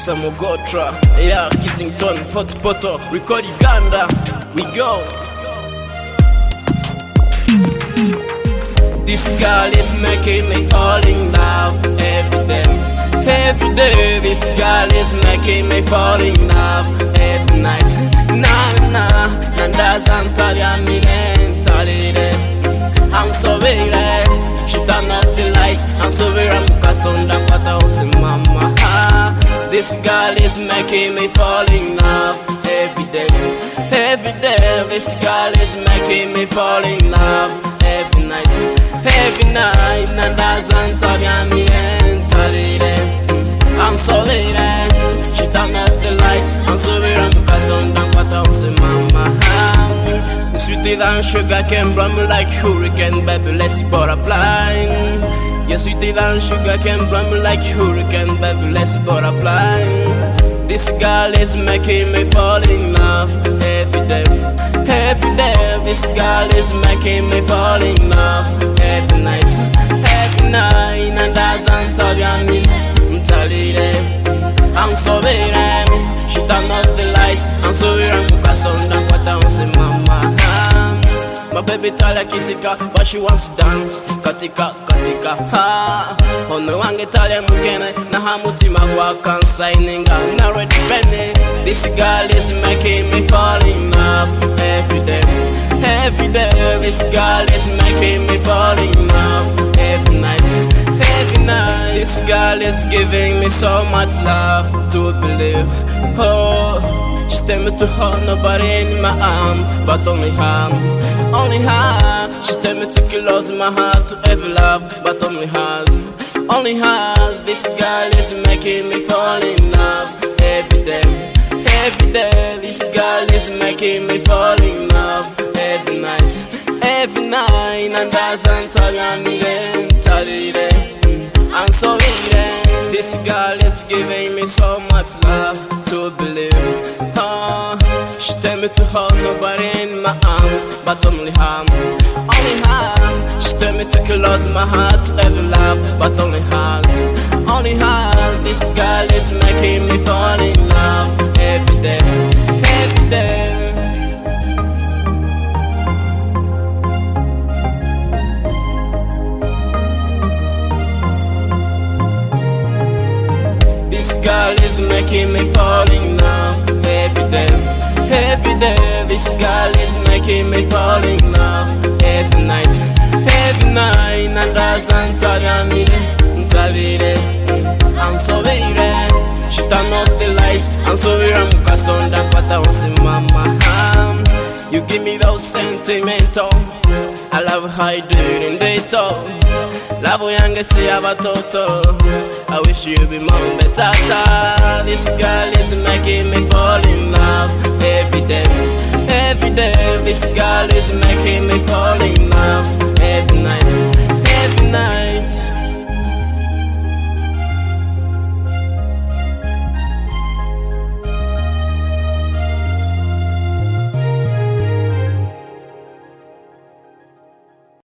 Samugotra, yeah, Kissington, Port Poto, record Uganda, we go. This girl is making me fall in love every day. Every day, this girl is making me fall in love every night. Doesn't tell me mentally. I'm so very, she turn up the lights. I'm so very, I'm kasonda pata ose mama. This girl is making me fall in love every day. Every day, this girl is making me fall in love every night. Every night, doesn't tell me mentally. I'm so very, she turn up the lights. I'm so very, I'm kasonda pata ose mama. Sweeter than sugar can rumble like hurricane, baby, let's butterfly. Yeah, sweeter than sugar can rumble like hurricane, baby, let's butterfly. This girl is making me fall in love every day. Every day, this girl is making me fall in love every night. Every night, and doesn't tell me, I'm so very, she turn off the lights. I'm so very, I'm kasonda pata ose mama. My baby tell her kitika, but she wants to dance. Katika, katika, ha. Ono wange tell her mukene, na hamutima waka nsaininga. Na ready penny, this girl is making me fall in love every day. Every day, this girl is making me fall in love every night. Every night, this girl is giving me so much love to believe. Oh, she tell me to hold nobody in my arms, but only her, only her. She tell me to close my heart to every love, but only hers, only hers. This girl is making me fall in love every day. Every day, this girl is making me fall in love every night. Every night, and doesn't tell me mentally. I'm so in. This girl is giving me so much love to believe. Oh, she tell me to hold nobody in my arms, but only her, only her. She tell me to close my heart to every love, but only hers, only hers. This girl is making me fall in love every day, every day. This girl is making me fall in love every day. Every day, this girl is making me fall in love every night. Every night, and doesn't tell me mentally. I'm so very, she turn off the lights. I'm so very, I'm kasonda pata ose mama. You give me those sentimental. I love how you do it in daytime. Love yange say abatoto. I wish you be mom better. This girl is making me fall in love every day. Every day, this girl is making